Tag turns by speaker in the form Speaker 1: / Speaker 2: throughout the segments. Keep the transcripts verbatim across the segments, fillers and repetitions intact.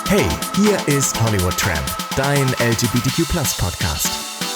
Speaker 1: Hey, hier ist Hollywood Tramp, dein L G B T Q Plus Podcast.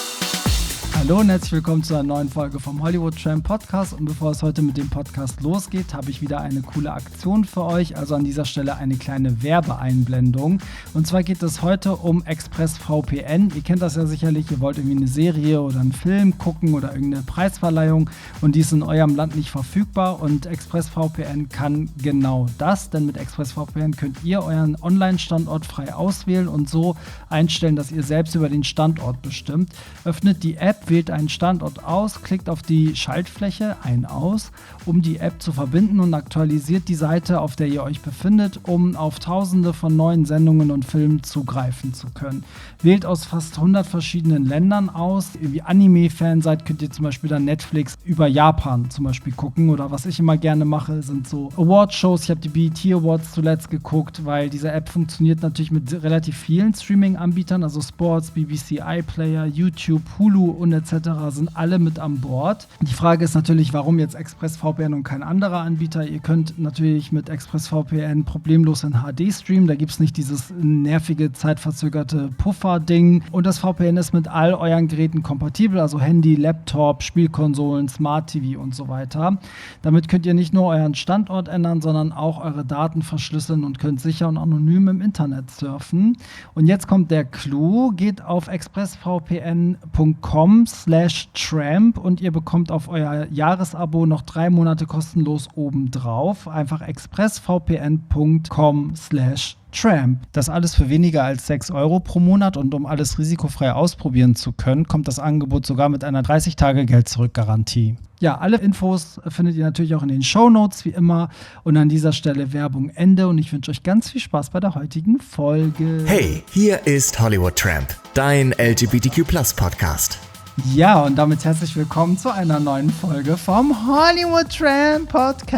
Speaker 2: Hallo und herzlich willkommen zu einer neuen Folge vom Hollywood Tramp Podcast. Und bevor es heute mit dem Podcast losgeht, habe ich wieder eine coole Aktion für euch. Also an dieser Stelle eine kleine Werbeeinblendung. Und zwar geht es heute um ExpressVPN. Ihr kennt das ja sicherlich, ihr wollt irgendwie eine Serie oder einen Film gucken oder irgendeine Preisverleihung und die ist in eurem Land nicht verfügbar. Und ExpressVPN kann genau das, denn mit ExpressVPN könnt ihr euren Online-Standort frei auswählen und so einstellen, dass ihr selbst über den Standort bestimmt. Öffnet die App, wählt einen Standort aus, klickt auf die Schaltfläche ein aus, um die App zu verbinden und aktualisiert die Seite, auf der ihr euch befindet, um auf tausende von neuen Sendungen und Filmen zugreifen zu können. Wählt aus fast hundert verschiedenen Ländern aus. Ihr wie Anime-Fan seid, könnt ihr zum Beispiel dann Netflix über Japan zum Beispiel gucken. Oder was ich immer gerne mache, sind so Award-Shows. Ich habe die B E T Awards zuletzt geguckt, weil diese App funktioniert natürlich mit relativ vielen Streaming-Anbietern, also Sports, B B C iPlayer, YouTube, Hulu und et cetera sind alle mit an Bord. Die Frage ist natürlich, warum jetzt ExpressVPN und kein anderer Anbieter? Ihr könnt natürlich mit ExpressVPN problemlos in H D streamen. Da gibt es nicht dieses nervige, zeitverzögerte Puffer-Ding. Und das V P N ist mit all euren Geräten kompatibel, also Handy, Laptop, Spielkonsolen, Smart T V und so weiter. Damit könnt ihr nicht nur euren Standort ändern, sondern auch eure Daten verschlüsseln und könnt sicher und anonym im Internet surfen. Und jetzt kommt der Clou. Geht auf expressvpn punkt com slash tramp und ihr bekommt auf euer Jahresabo noch drei Monate kostenlos obendrauf. Einfach expressvpn punkt com slash tramp. Das alles für weniger als sechs Euro pro Monat und um alles risikofrei ausprobieren zu können, kommt das Angebot sogar mit einer dreißig Tage Geld-Zurück-Garantie. Ja, alle Infos findet ihr natürlich auch in den Shownotes, wie immer. Und an dieser Stelle Werbung Ende und ich wünsche euch ganz viel Spaß bei der heutigen Folge.
Speaker 1: Hey, hier ist Hollywood Tramp, dein L G B T Q Plus Podcast.
Speaker 2: Ja, und damit herzlich willkommen zu einer neuen Folge vom Hollywood Tramp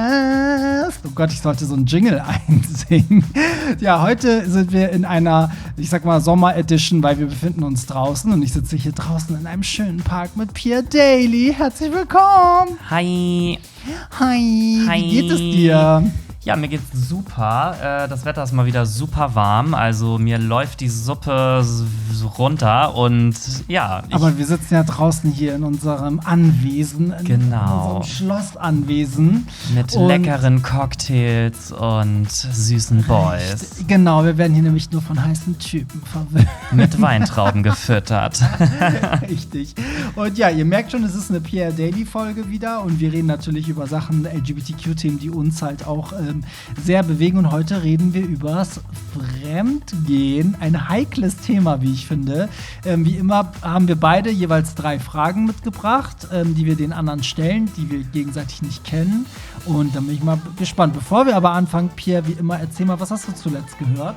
Speaker 2: Podcast. Oh Gott, ich sollte so einen Jingle einsingen. Ja, heute sind wir in einer, ich sag mal, Sommer-Edition, weil wir befinden uns draußen und ich sitze hier draußen in einem schönen Park mit Pierre Daly. Herzlich willkommen.
Speaker 3: Hi.
Speaker 2: Hi.
Speaker 3: Hi.
Speaker 2: Wie geht es dir?
Speaker 3: Ja, mir geht's super. Äh, das Wetter ist mal wieder super warm. Also mir läuft die Suppe so runter und ja. Ich
Speaker 2: Aber wir sitzen ja draußen hier in unserem Anwesen. In
Speaker 3: genau.
Speaker 2: unserem Schlossanwesen.
Speaker 3: Mit
Speaker 2: und
Speaker 3: leckeren Cocktails und süßen Boys.
Speaker 2: Genau, wir werden hier nämlich nur von heißen Typen verwöhnt.
Speaker 3: Mit Weintrauben gefüttert.
Speaker 2: Richtig. Und ja, ihr merkt schon, es ist eine Pierre Daly-Folge wieder und wir reden natürlich über Sachen, L G B T Q-Themen, die uns halt auch ähm, sehr bewegen. Und heute reden wir übers Fremdgehen. Ein heikles Thema, wie ich finde. Ähm, wie immer haben wir beide jeweils drei Fragen mitgebracht, ähm, die wir den anderen stellen, die wir gegenseitig nicht kennen. Und dann bin ich mal gespannt. Bevor wir aber anfangen, Pierre, wie immer, erzähl mal, was hast du zuletzt gehört?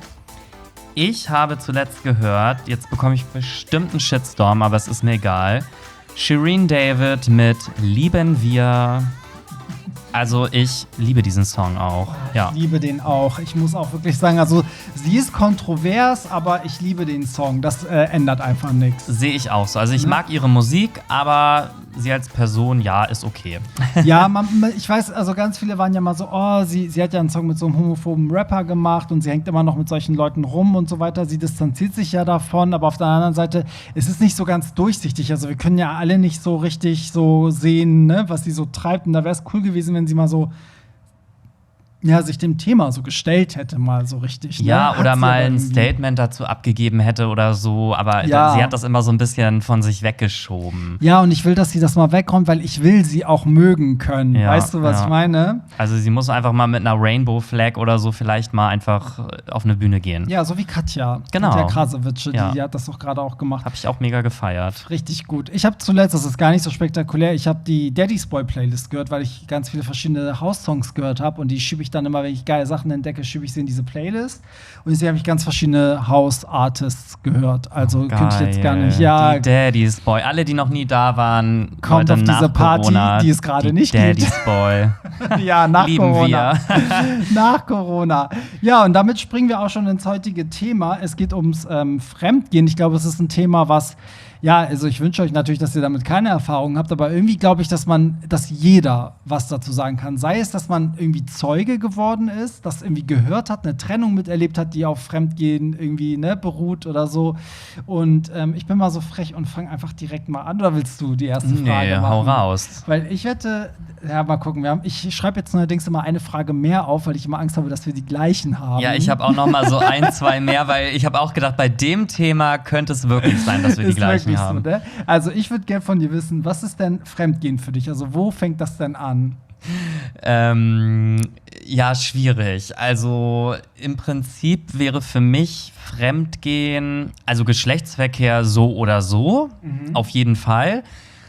Speaker 3: Ich habe zuletzt gehört, jetzt bekomme ich bestimmt einen Shitstorm, aber es ist mir egal. Shireen David mit Lieben wir. Also ich liebe diesen Song auch.
Speaker 2: Ich
Speaker 3: ja.
Speaker 2: liebe den auch. Ich muss auch wirklich sagen, also sie ist kontrovers, aber ich liebe den Song. Das äh, ändert einfach nichts.
Speaker 3: Sehe ich auch so. Also ich
Speaker 2: Mhm.
Speaker 3: mag ihre Musik, aber sie als Person, ja, ist okay.
Speaker 2: Ja, man, ich weiß, also ganz viele waren ja mal so, oh, sie, sie hat ja einen Song mit so einem homophoben Rapper gemacht und sie hängt immer noch mit solchen Leuten rum und so weiter. Sie distanziert sich ja davon, aber auf der anderen Seite, es ist nicht so ganz durchsichtig. Also wir können ja alle nicht so richtig so sehen, ne, was sie so treibt. Und da wäre es cool gewesen, wenn sie mal so ja, sich dem Thema so gestellt hätte, mal so richtig. Ne?
Speaker 3: Ja,
Speaker 2: Hat
Speaker 3: oder
Speaker 2: sie
Speaker 3: mal
Speaker 2: aber
Speaker 3: ein
Speaker 2: irgendwie.
Speaker 3: Statement dazu abgegeben hätte oder so. Aber
Speaker 2: Ja.
Speaker 3: da, sie hat das immer so ein bisschen von sich weggeschoben.
Speaker 2: Ja, und ich will, dass sie das mal wegräumt, weil ich will sie auch mögen können.
Speaker 3: Ja,
Speaker 2: Weißt du, was
Speaker 3: ja.
Speaker 2: ich meine?
Speaker 3: Also sie muss einfach mal mit einer Rainbow Flag oder so vielleicht mal einfach auf eine Bühne gehen.
Speaker 2: Ja, so wie Katja.
Speaker 3: Genau.
Speaker 2: Katja Krasowitsch, die,
Speaker 3: Ja.
Speaker 2: die hat das doch gerade auch gemacht.
Speaker 3: Habe ich auch mega gefeiert.
Speaker 2: Richtig gut. Ich habe zuletzt, das ist gar nicht so spektakulär, ich habe die Daddy's Boy Playlist gehört, weil ich ganz viele verschiedene House-Songs gehört habe und die schiebe ich dann immer, wenn ich geile Sachen entdecke, schiebe ich sie in diese Playlist. Und jetzt habe ich ganz verschiedene House-Artists gehört. Also
Speaker 3: Oh,
Speaker 2: könnte ich jetzt gar
Speaker 3: geil.
Speaker 2: nicht. Ja,
Speaker 3: Die Daddy's Boy. Alle, die noch nie da waren,
Speaker 2: Kommt
Speaker 3: heute
Speaker 2: auf
Speaker 3: nach
Speaker 2: diese Party,
Speaker 3: Corona,
Speaker 2: die es gerade
Speaker 3: die
Speaker 2: nicht gibt.
Speaker 3: Daddy's Boy.
Speaker 2: ja, nach
Speaker 3: Lieben
Speaker 2: Corona.
Speaker 3: wir.
Speaker 2: Nach Corona. Ja, und damit springen wir auch schon ins heutige Thema. Es geht ums ähm, Fremdgehen. Ich glaube, es ist ein Thema, was Ja, also ich wünsche euch natürlich, dass ihr damit keine Erfahrung habt, aber irgendwie glaube ich, dass man, dass jeder was dazu sagen kann. Sei es, dass man irgendwie Zeuge geworden ist, das irgendwie gehört hat, eine Trennung miterlebt hat, die auf Fremdgehen irgendwie ne, beruht oder so. Und ähm, ich bin mal so frech und fange einfach direkt mal an. Oder willst du die erste Frage
Speaker 3: nee,
Speaker 2: machen?
Speaker 3: hau raus.
Speaker 2: Weil ich wette, ja, mal gucken. Wir haben, ich schreibe jetzt allerdings immer eine Frage mehr auf, weil ich immer Angst habe, dass wir die gleichen haben.
Speaker 3: Ja, ich habe auch noch mal so ein, zwei mehr, weil ich habe auch gedacht, bei dem Thema könnte es wirklich sein, dass wir die
Speaker 2: Ist
Speaker 3: gleichen
Speaker 2: wirklich
Speaker 3: haben.
Speaker 2: So, ne? Also ich würde gerne von dir wissen, was ist denn Fremdgehen für dich? Also wo fängt das denn an?
Speaker 3: Ähm, ja, schwierig. Also im Prinzip wäre für mich Fremdgehen, also Geschlechtsverkehr so oder so, mhm. auf jeden Fall.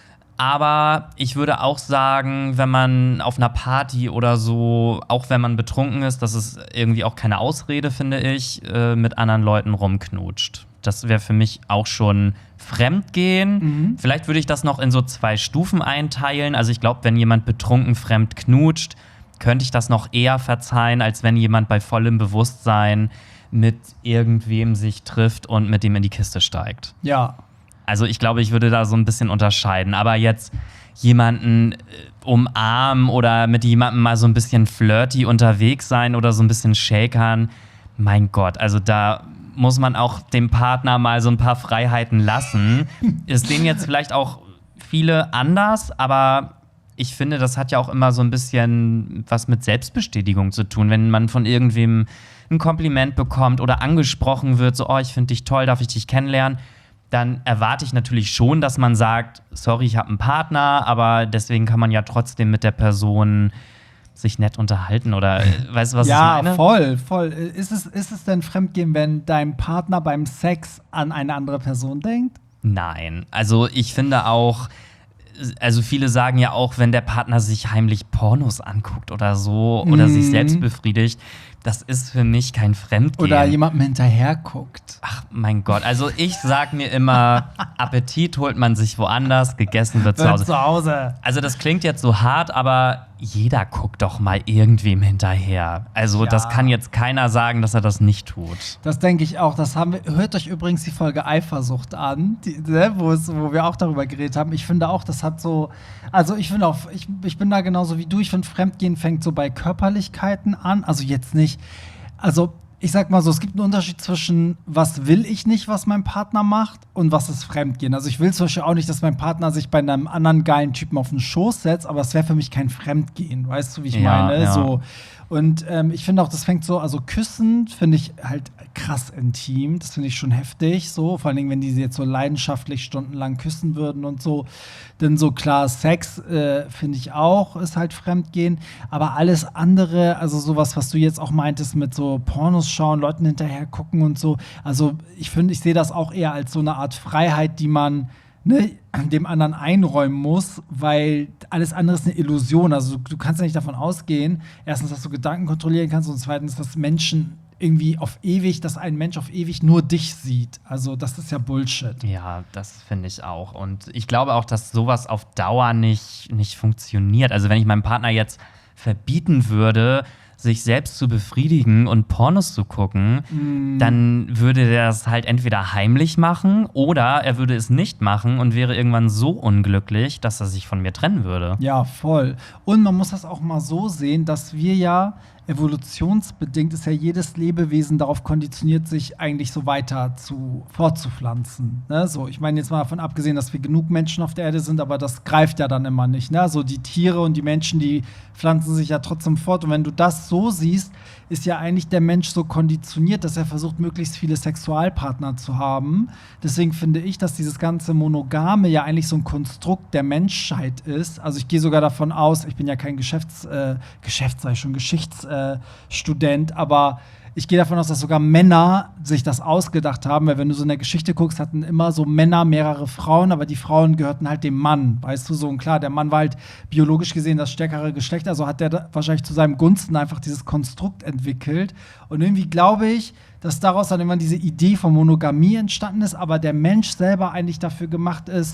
Speaker 3: Aber ich würde auch sagen, wenn man auf einer Party oder so, auch wenn man betrunken ist, das ist irgendwie auch keine Ausrede, finde ich, äh, mit anderen Leuten rumknutscht. Das wäre für mich auch schon Fremdgehen. Mhm. Vielleicht würde ich das noch in so zwei Stufen einteilen. Also ich glaube, wenn jemand betrunken fremd knutscht, könnte ich das noch eher verzeihen, als wenn jemand bei vollem Bewusstsein mit irgendwem sich trifft und mit dem in die Kiste steigt.
Speaker 2: Ja.
Speaker 3: Also ich glaube, ich würde da so ein bisschen unterscheiden. Aber jetzt jemanden äh, umarmen oder mit jemandem mal so ein bisschen flirty unterwegs sein oder so ein bisschen shakern, mein Gott, also da muss man auch dem Partner mal so ein paar Freiheiten lassen. Ist denen jetzt vielleicht auch viele anders, aber ich finde, das hat ja auch immer so ein bisschen was mit Selbstbestätigung zu tun. Wenn man von irgendwem ein Kompliment bekommt oder angesprochen wird, so, oh, ich finde dich toll, darf ich dich kennenlernen, dann erwarte ich natürlich schon, dass man sagt, sorry, ich habe einen Partner, aber deswegen kann man ja trotzdem mit der Person sich nett unterhalten oder weißt du, was
Speaker 2: ja,
Speaker 3: ich meine?
Speaker 2: Ja, voll, voll. Ist es, ist es denn Fremdgehen, wenn dein Partner beim Sex an eine andere Person denkt?
Speaker 3: Nein, also ich finde auch, also viele sagen ja auch, wenn der Partner sich heimlich Pornos anguckt oder so, oder
Speaker 2: mhm.
Speaker 3: sich selbst befriedigt, das ist für mich kein Fremdgehen.
Speaker 2: Oder jemandem hinterher guckt.
Speaker 3: Ach, mein Gott. Also ich sag mir immer, Appetit holt man sich woanders, gegessen wird zu Hause.
Speaker 2: zu Hause.
Speaker 3: Also das klingt jetzt so hart, aber jeder guckt doch mal irgendwem hinterher. Also
Speaker 2: ja.
Speaker 3: das kann jetzt keiner sagen, dass er das nicht tut.
Speaker 2: Das denke ich auch. Das haben wir, hört euch übrigens die Folge Eifersucht an, die, ne, wo, es, wo wir auch darüber geredet haben. Ich finde auch, das hat so, also ich finde auch, ich, ich bin da genauso wie du. Ich finde, Fremdgehen fängt so bei Körperlichkeiten an. Also jetzt nicht, also ich sag mal so, es gibt einen Unterschied zwischen, was will ich nicht, was mein Partner macht, und was ist Fremdgehen. Also ich will zum Beispiel auch nicht, dass mein Partner sich bei einem anderen geilen Typen auf den Schoß setzt, aber es wäre für mich kein Fremdgehen, weißt du, wie ich
Speaker 3: ja,
Speaker 2: meine?
Speaker 3: Ja.
Speaker 2: So. Und ähm, ich finde auch, das fängt so, also Küssen finde ich halt krass intim, das finde ich schon heftig, so, vor allen Dingen, wenn die sie jetzt so leidenschaftlich stundenlang küssen würden und so. Denn so klar, Sex äh, finde ich auch, ist halt Fremdgehen, aber alles andere, also sowas, was du jetzt auch meintest mit so Pornos schauen, Leuten hinterher gucken und so, also ich finde, ich sehe das auch eher als so eine Art Freiheit, die man Ne, dem anderen einräumen muss, weil alles andere ist eine Illusion. Also du, du kannst ja nicht davon ausgehen, erstens, dass du Gedanken kontrollieren kannst und zweitens, dass Menschen irgendwie auf ewig, dass ein Mensch auf ewig nur dich sieht. Also das ist ja Bullshit.
Speaker 3: Ja, das finde ich auch. Und ich glaube auch, dass sowas auf Dauer nicht, nicht funktioniert. Also wenn ich meinem Partner jetzt verbieten würde, sich selbst zu befriedigen und Pornos zu gucken, mm. dann würde der das halt entweder heimlich machen oder er würde es nicht machen und wäre irgendwann so unglücklich, dass er sich von mir trennen würde.
Speaker 2: Ja, voll. Und man muss das auch mal so sehen, dass wir ja evolutionsbedingt ist ja jedes Lebewesen darauf konditioniert, sich eigentlich so weiter zu fortzupflanzen. Ne? So, ich meine jetzt mal davon abgesehen, dass wir genug Menschen auf der Erde sind, aber das greift ja dann immer nicht. Ne? So die Tiere und die Menschen, die pflanzen sich ja trotzdem fort. Und wenn du das so siehst, ist ja eigentlich der Mensch so konditioniert, dass er versucht, möglichst viele Sexualpartner zu haben. Deswegen finde ich, dass dieses ganze Monogame ja eigentlich so ein Konstrukt der Menschheit ist. Also ich gehe sogar davon aus, ich bin ja kein Geschäfts-, äh, Geschäfts-, sei schon Geschichtsstudent, äh, aber ich gehe davon aus, dass sogar Männer sich das ausgedacht haben, weil wenn du so in der Geschichte guckst, hatten immer so Männer mehrere Frauen, aber die Frauen gehörten halt dem Mann, weißt du, so. Und klar, der Mann war halt biologisch gesehen das stärkere Geschlecht, also hat der da wahrscheinlich zu seinem Gunsten einfach dieses Konstrukt entwickelt. Und irgendwie glaube ich, dass daraus dann immer diese Idee von Monogamie entstanden ist, aber der Mensch selber eigentlich dafür gemacht ist,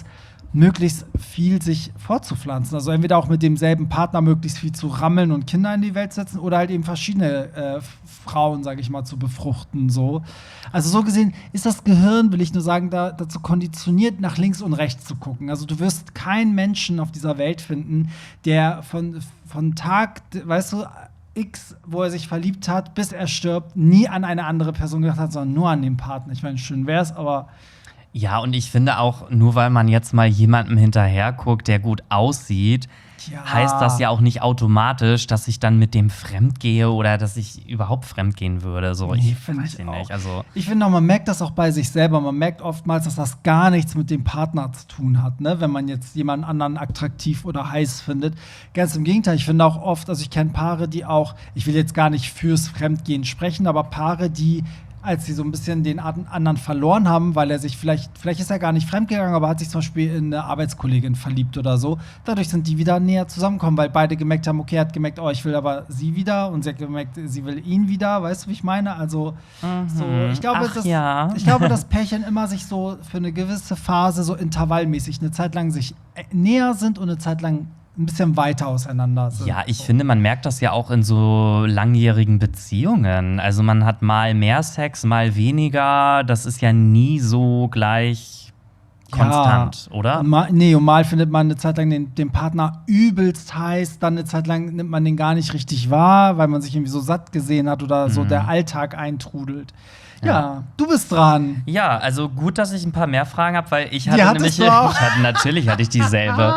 Speaker 2: möglichst viel sich fortzupflanzen. Also entweder auch mit demselben Partner möglichst viel zu rammeln und Kinder in die Welt setzen oder halt eben verschiedene äh, Frauen, sage ich mal, zu befruchten. So. Also so gesehen ist das Gehirn, will ich nur sagen, da, dazu konditioniert, nach links und rechts zu gucken. Also du wirst keinen Menschen auf dieser Welt finden, der von, von Tag, weißt du, X, wo er sich verliebt hat, bis er stirbt, nie an eine andere Person gedacht hat, sondern nur an den Partner. Ich meine, schön wär's, aber
Speaker 3: Ja, und ich finde auch, nur weil man jetzt mal jemandem hinterher guckt, der gut aussieht,
Speaker 2: ja.
Speaker 3: heißt das ja auch nicht automatisch, dass ich dann mit dem fremdgehe oder dass ich überhaupt fremdgehen würde. So,
Speaker 2: Nee,
Speaker 3: ich
Speaker 2: find
Speaker 3: weiß
Speaker 2: ich
Speaker 3: nicht.
Speaker 2: auch.
Speaker 3: Also,
Speaker 2: Ich finde auch, man merkt das auch bei sich selber. Man merkt oftmals, dass das gar nichts mit dem Partner zu tun hat, ne? Wenn man jetzt jemanden anderen attraktiv oder heiß findet. Ganz im Gegenteil, ich finde auch oft, also ich kenne Paare, die auch, ich will jetzt gar nicht fürs Fremdgehen sprechen, aber Paare, die als sie so ein bisschen den anderen verloren haben, weil er sich vielleicht, vielleicht ist er gar nicht fremdgegangen, aber hat sich zum Beispiel in eine Arbeitskollegin verliebt oder so. Dadurch sind die wieder näher zusammengekommen, weil beide gemerkt haben, okay, er hat gemerkt, oh, ich will aber sie wieder und sie hat gemerkt, sie will ihn wieder. Weißt du, wie ich meine? Also,
Speaker 3: mhm.
Speaker 2: so, ich glaube,
Speaker 3: Ach,
Speaker 2: dass,
Speaker 3: ja.
Speaker 2: ich glaube, dass Pärchen immer sich so für eine gewisse Phase so intervallmäßig eine Zeit lang sich näher sind und eine Zeit lang ein bisschen weiter auseinander sind.
Speaker 3: Ja, ich
Speaker 2: so.
Speaker 3: finde, man merkt das ja auch in so langjährigen Beziehungen. Also man hat mal mehr Sex, mal weniger. Das ist ja nie so gleich konstant,
Speaker 2: ja.
Speaker 3: oder?
Speaker 2: Und mal, nee, und mal findet man eine Zeit lang den, den Partner übelst heiß, dann eine Zeit lang nimmt man den gar nicht richtig wahr, weil man sich irgendwie so satt gesehen hat oder so
Speaker 3: Mhm.
Speaker 2: der Alltag eintrudelt. Ja,
Speaker 3: Ja.
Speaker 2: du bist dran.
Speaker 3: Ja, also gut, dass ich ein paar mehr Fragen habe, weil ich
Speaker 2: Die
Speaker 3: hatte
Speaker 2: hattest
Speaker 3: nämlich,
Speaker 2: du auch.
Speaker 3: ich hatte, natürlich hatte ich dieselbe.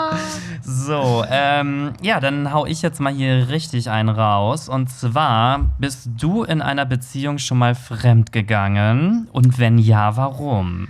Speaker 3: So, ähm, ja, dann hau ich jetzt mal hier richtig einen raus. Und zwar, bist du in einer Beziehung schon mal fremdgegangen? Und wenn ja, warum?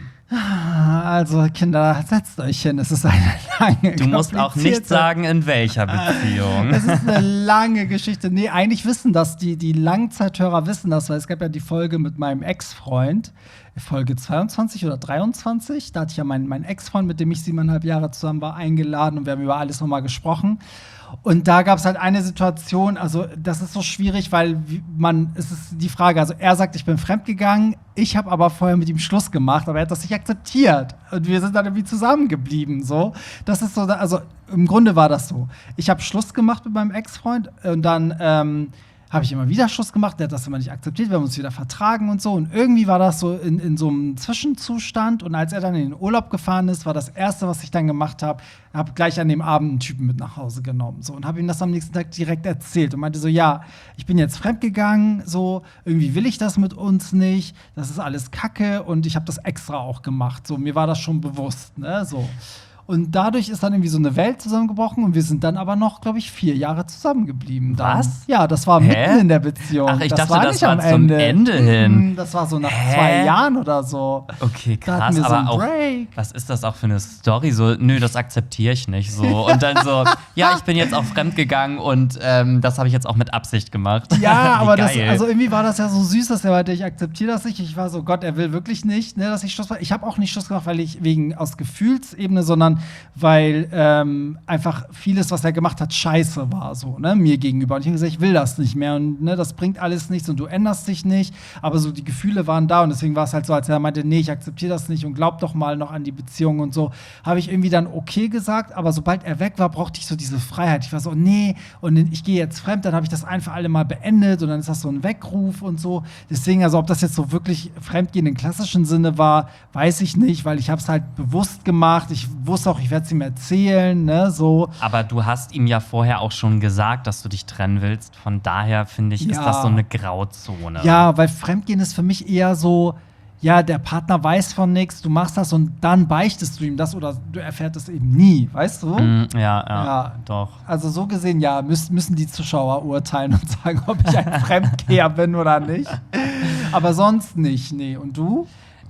Speaker 2: Also, Kinder, setzt euch hin. Es ist eine lange
Speaker 3: Du musst auch nicht
Speaker 2: komplizierte-
Speaker 3: sagen, in welcher Beziehung.
Speaker 2: Es ist eine lange Geschichte. Nee, eigentlich wissen das, die, die Langzeithörer wissen das, weil es gab ja die Folge mit meinem Ex-Freund, Folge zweiundzwanzig oder dreiundzwanzig. Da hatte ich ja meinen, meinen Ex-Freund, mit dem ich siebeneinhalb Jahre zusammen war, eingeladen und wir haben über alles nochmal gesprochen. Und da gab es halt eine Situation, also das ist so schwierig, weil wie- man, es ist die Frage, also er sagt, ich bin fremdgegangen, ich habe aber vorher mit ihm Schluss gemacht, aber er hat das nicht akzeptiert. Und wir sind dann irgendwie zusammengeblieben, so. Das ist so, also im Grunde war das so. Ich habe Schluss gemacht mit meinem Ex-Freund und dann ähm, habe ich immer wieder Schluss gemacht, der hat das immer nicht akzeptiert, wir haben uns wieder vertragen und so. Und irgendwie war das so in, in so einem Zwischenzustand. Und als er dann in den Urlaub gefahren ist, war das Erste, was ich dann gemacht habe, habe gleich an dem Abend einen Typen mit nach Hause genommen. So, und habe ihm das am nächsten Tag direkt erzählt und meinte so, ja, ich bin jetzt fremdgegangen, so, irgendwie will ich das mit uns nicht, das ist alles Kacke und ich habe das extra auch gemacht. So, mir war das schon bewusst, ne, so. Und dadurch ist dann irgendwie so eine Welt zusammengebrochen und wir sind dann aber noch, glaube ich, vier Jahre zusammengeblieben. Dann.
Speaker 3: Was?
Speaker 2: Ja, das war
Speaker 3: Hä?
Speaker 2: mitten in der Beziehung.
Speaker 3: Ach, ich
Speaker 2: das
Speaker 3: dachte,
Speaker 2: war
Speaker 3: das
Speaker 2: nicht
Speaker 3: war
Speaker 2: am
Speaker 3: zum
Speaker 2: Ende.
Speaker 3: Ende hin.
Speaker 2: Mhm, Das war so nach
Speaker 3: Hä?
Speaker 2: zwei Jahren oder so.
Speaker 3: Okay,
Speaker 2: Da hatten
Speaker 3: krass,
Speaker 2: wir so
Speaker 3: aber
Speaker 2: einen
Speaker 3: auch,
Speaker 2: Break.
Speaker 3: was ist das auch für eine Story? So, nö, das akzeptiere ich nicht so. Und dann so, ja, ich bin jetzt auch fremdgegangen und ähm, das habe ich jetzt auch mit Absicht gemacht.
Speaker 2: Ja,
Speaker 3: Wie
Speaker 2: aber das,
Speaker 3: geil.
Speaker 2: also irgendwie war das ja so süß, dass er meinte, ich akzeptiere das nicht. Ich war so, Gott, er will wirklich nicht, ne, dass ich Schluss mache. Ich habe auch nicht Schluss gemacht, weil ich wegen aus Gefühlsebene, sondern weil ähm, einfach vieles, was er gemacht hat, scheiße war, so, ne, mir gegenüber. Und ich habe gesagt, ich will das nicht mehr und ne, das bringt alles nichts und du änderst dich nicht. Aber so die Gefühle waren da und deswegen war es halt so, als er meinte, nee, ich akzeptiere das nicht und glaub doch mal noch an die Beziehung und so, habe ich irgendwie dann okay gesagt. Aber sobald er weg war, brauchte ich so diese Freiheit. Ich war so, nee, und ich gehe jetzt fremd, dann habe ich das ein für alle Mal beendet und dann ist das so ein Weckruf und so. Deswegen, also ob das jetzt so wirklich Fremdgehen im klassischen Sinne war, weiß ich nicht, weil ich habe es halt bewusst gemacht. Ich wusste auch, ich werde es ihm erzählen, ne, so.
Speaker 3: Aber du hast ihm ja vorher auch schon gesagt, dass du dich trennen willst. Von daher finde ich, ist
Speaker 2: Ja.
Speaker 3: das so eine Grauzone.
Speaker 2: Ja, weil Fremdgehen ist für mich eher so, ja, der Partner weiß von nichts, du machst das und dann beichtest du ihm das oder du erfährst es eben nie, weißt du?
Speaker 3: Mm, ja, ja,
Speaker 2: Ja.
Speaker 3: doch.
Speaker 2: Also so gesehen, ja, müssen, müssen die Zuschauer urteilen und sagen, ob ich ein Fremdgeher bin oder nicht. Aber sonst nicht, nee. Und du?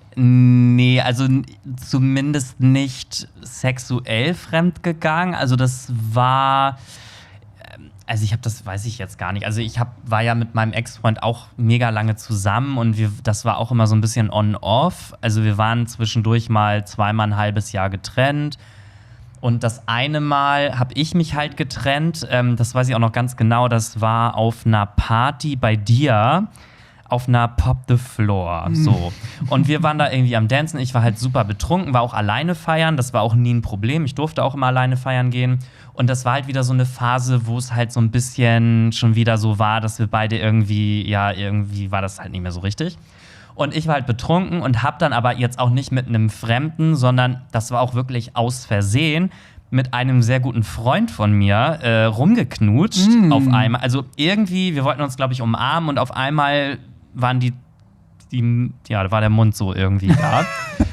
Speaker 3: Nee, also n- zumindest nicht sexuell fremdgegangen. Also das war, ähm, also ich habe das, weiß ich jetzt gar nicht. Also ich hab, war ja mit meinem Ex-Freund auch mega lange zusammen und wir, das war auch immer so ein bisschen on-off. Also wir waren zwischendurch mal zweimal ein halbes Jahr getrennt. Und das eine Mal habe ich mich halt getrennt. Ähm, das weiß ich auch noch ganz genau. Das war auf einer Party bei dir auf einer Pop the Floor.
Speaker 2: Mhm.
Speaker 3: So. Und wir waren da irgendwie am Dancen. Ich war halt super betrunken, war auch alleine feiern. Das war auch nie ein Problem. Ich durfte auch immer alleine feiern gehen. Und das war halt wieder so eine Phase, wo es halt so ein bisschen schon wieder so war, dass wir beide irgendwie, ja, irgendwie war das halt nicht mehr so richtig. Und ich war halt betrunken und hab dann aber jetzt auch nicht mit einem Fremden, sondern das war auch wirklich aus Versehen mit einem sehr guten Freund von mir äh, rumgeknutscht
Speaker 2: Mm.
Speaker 3: auf einmal. Also irgendwie, wir wollten uns, glaube ich, umarmen und auf einmal waren die, die ja, da war der Mund so irgendwie da.